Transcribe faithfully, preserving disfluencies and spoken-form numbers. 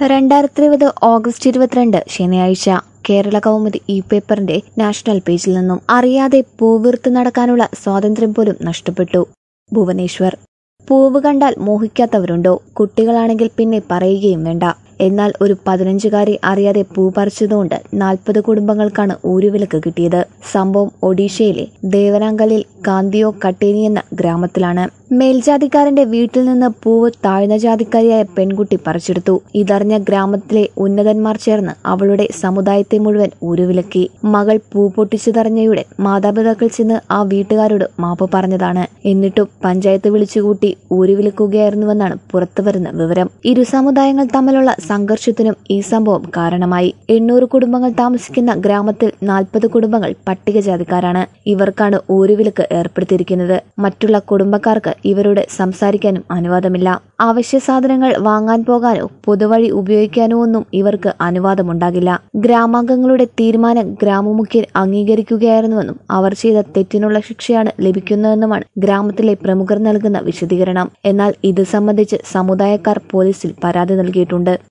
രണ്ടായിരത്തി ഇരുപത് ഓഗസ്റ്റ് ഇരുപത്തിരണ്ട് ശനിയാഴ്ച കേരള കൗമുദി ഇ പേപ്പറിന്റെ നാഷണൽ പേജിൽ നിന്നും അറിയാതെ പൂവിർത്ത് നടക്കാനുള്ള സ്വാതന്ത്ര്യം പോലും നഷ്ടപ്പെട്ടു. ഭുവനേശ്വർ. പൂവ് കണ്ടാൽ മോഹിക്കാത്തവരുണ്ടോ? കുട്ടികളാണെങ്കിൽ പിന്നെ പറയുകയും വേണ്ട. എന്നാൽ ഒരു പതിനഞ്ചുകാരി അറിയാതെ പൂ പറിച്ചതുകൊണ്ട് നാൽപ്പത് കുടുംബങ്ങൾക്കാണ് ഊരുവിലക്ക് കിട്ടിയത്. സംഭവം ഒഡീഷയിലെ ദേവനാങ്കലിൽ കാന്തിയോ കട്ടേനി എന്ന ഗ്രാമത്തിലാണ്. മേൽജാതിക്കാരന്റെ വീട്ടിൽ നിന്ന് പൂവ് താഴ്ന്ന ജാതിക്കാരിയായ പെൺകുട്ടി പറിച്ചെടുത്തു. ഇതറിഞ്ഞ ഗ്രാമത്തിലെ ഉന്നതന്മാർ ചേർന്ന് അവളുടെ സമുദായത്തെ മുഴുവൻ ഊരുവിലക്കി. മകൾ പൂ പൊട്ടിച്ചതറിഞ്ഞയുടെ മാതാപിതാക്കൾ ചെന്ന് ആ വീട്ടുകാരോട് മാപ്പ് പറഞ്ഞതാണ്. എന്നിട്ടും പഞ്ചായത്ത് വിളിച്ചുകൂട്ടി ഊരുവിലക്കുകയായിരുന്നുവെന്നാണ് പുറത്തുവരുന്ന വിവരം. ഇരു സമുദായങ്ങൾ തമ്മിലുള്ള സംഘർഷത്തിനും ഈ സംഭവം കാരണമായി. എണ്ണൂറ് കുടുംബങ്ങൾ താമസിക്കുന്ന ഗ്രാമത്തിൽ നാൽപ്പത് കുടുംബങ്ങൾ പട്ടികജാതിക്കാരാണ്. ഇവർക്കാണ് ഊരുവിലക്ക് ഏർപ്പെടുത്തിയിരിക്കുന്നത്. മറ്റുള്ള കുടുംബക്കാർക്ക് ഇവരോട് സംസാരിക്കാനും അനുവാദമില്ല. അവശ്യ സാധനങ്ങൾ വാങ്ങാൻ പോകാനോ പൊതുവഴി ഉപയോഗിക്കാനോ ഒന്നും ഇവർക്ക് അനുവാദമുണ്ടാകില്ല. ഗ്രാമാംഗങ്ങളുടെ തീരുമാനം ഗ്രാമമുഖ്യൻ അംഗീകരിക്കുകയായിരുന്നുവെന്നും അവർ ചെയ്ത തെറ്റിനുള്ള ശിക്ഷയാണ് ലഭിക്കുന്നതെന്നുമാണ് ഗ്രാമത്തിലെ പ്രമുഖർ നൽകുന്ന വിശദീകരണം. എന്നാൽ ഇത് സംബന്ധിച്ച് സമുദായക്കാർ പോലീസിൽ പരാതി നൽകിയിട്ടുണ്ട്.